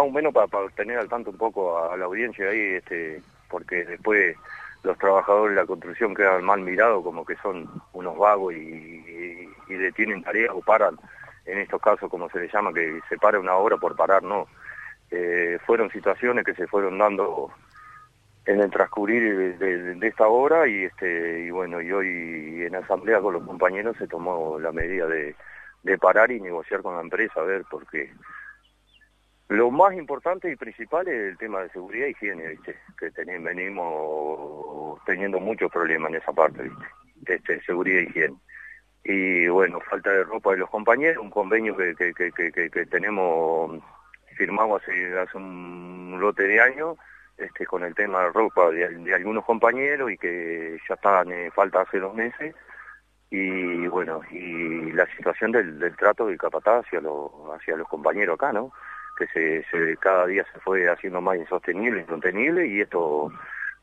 más o menos para tener al tanto un poco a la audiencia ahí, porque después los trabajadores de la construcción quedan mal mirados como que son unos vagos y detienen tareas o paran, en estos casos como se les llama, que se para una obra por parar, no. Fueron situaciones que se fueron dando en el transcurrir de esta obra y bueno, y hoy en asamblea con los compañeros se tomó la medida de parar y negociar con la empresa, a ver, porque lo más importante y principal es el tema de seguridad y higiene, ¿viste? Que venimos teniendo muchos problemas en esa parte, ¿viste? Seguridad y higiene. Y bueno, falta de ropa de los compañeros, un convenio que tenemos firmado hace un lote de años, con el tema de ropa de algunos compañeros y que ya están falta hace 2 meses. Y bueno, y la situación del trato del capataz hacia los compañeros acá, ¿no? Que cada día se fue haciendo más insostenible, y esto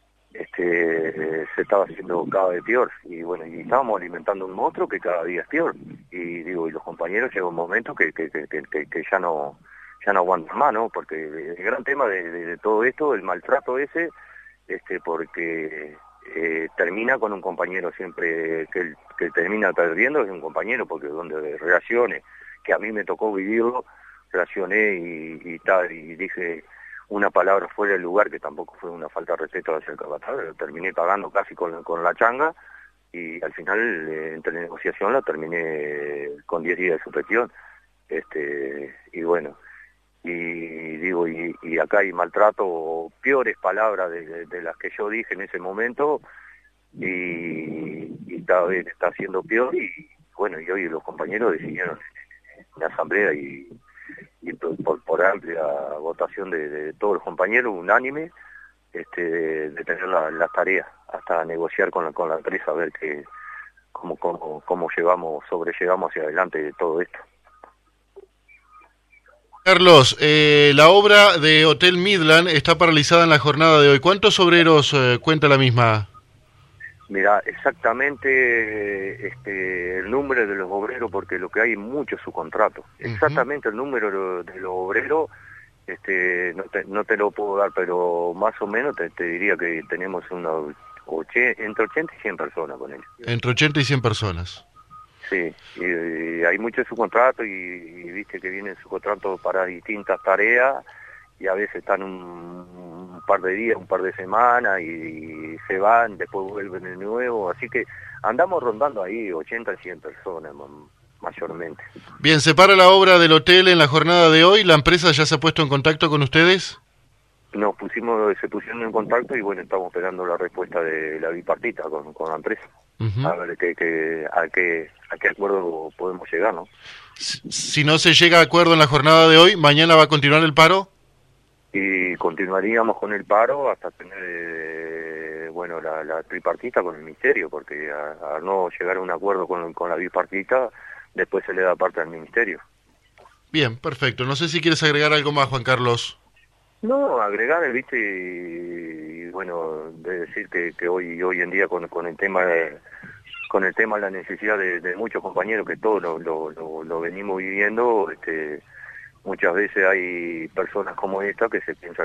se estaba haciendo cada vez peor. Y bueno, y estábamos alimentando un monstruo que cada día es peor. Y digo, y los compañeros llega un momento que ya no aguantan más, ¿no? Porque el gran tema de todo esto, el maltrato ese, porque termina con un compañero siempre que termina perdiendo, es un compañero, porque donde reaccione, que a mí me tocó vivirlo, reaccioné y dije una palabra fuera del lugar, que tampoco fue una falta de respeto hacia el capataz, terminé pagando casi con la changa, y al final entre la negociación la terminé con 10 días de suspensión, y bueno, y digo, y acá hay maltrato, peores palabras de las que yo dije en ese momento, y cada vez está siendo peor, y bueno, y hoy los compañeros decidieron en la asamblea y por amplia votación de todos los compañeros, unánime, de tener las tareas, hasta negociar con la empresa, a ver cómo sobrellevamos hacia adelante de todo esto. Carlos, la obra de Hotel Midland está paralizada en la jornada de hoy. ¿Cuántos obreros cuenta la misma? Mira, exactamente el número de los obreros, porque lo que hay mucho es su contrato. Exactamente el número de los obreros, no te lo puedo dar, pero más o menos te diría que tenemos entre 80 y 100 personas con ellos. Entre 80 y 100 personas. Sí, y hay mucho en su contrato y viste que viene su contrato para distintas tareas y a veces están un par de días, un par de semanas y se van, después vuelven de nuevo, así que andamos rondando ahí 80 y 100 personas mayormente. Bien, ¿se para la obra del hotel en la jornada de hoy? ¿La empresa ya se ha puesto en contacto con ustedes? Se pusieron en contacto y bueno, estamos esperando la respuesta de la bipartita con la empresa. A ver a qué acuerdo podemos llegar, ¿no? Si no se llega a acuerdo en la jornada de hoy, ¿mañana va a continuar el paro? Y continuaríamos con el paro hasta tener, bueno, la tripartita con el ministerio, porque a no llegar a un acuerdo con la bipartita, después se le da parte al ministerio. Bien, perfecto. No sé si quieres agregar algo más, Juan Carlos. No, agregar, viste, y bueno, de decir que hoy en día con el tema de la necesidad de muchos compañeros, que todos lo venimos viviendo, muchas veces hay personas como esta que se piensa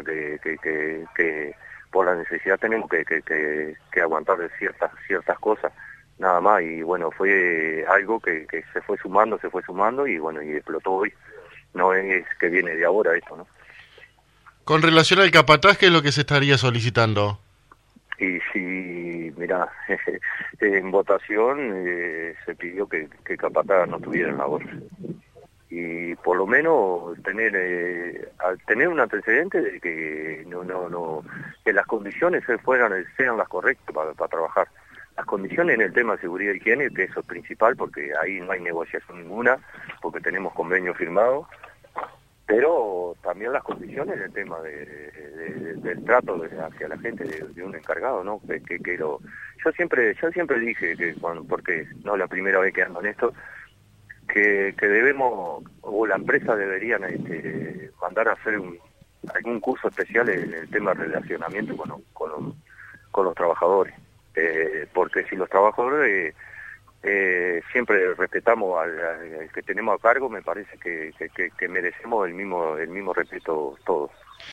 que por la necesidad tenemos que aguantar de ciertas cosas, nada más, y bueno, fue algo que se fue sumando y bueno, y explotó hoy. No es que viene de ahora esto, ¿no? Con relación al capataz, ¿qué es lo que se estaría solicitando? Y si, mirá, en votación se pidió que capataz no tuviera en la obra. Y por lo menos tener un antecedente de que que las condiciones sean las correctas para trabajar. Las condiciones en el tema de seguridad y higiene, que eso es principal, porque ahí no hay negociación ninguna, porque tenemos convenio firmado, pero también las condiciones en el tema del trato hacia la gente de un encargado, ¿no? Yo siempre dije porque no es la primera vez que ando en esto, que debemos, o la empresa deberían mandar a hacer algún curso especial en el tema de relacionamiento con los trabajadores, porque si los trabajadores siempre respetamos al que tenemos a cargo. Me parece que merecemos el mismo respeto todos.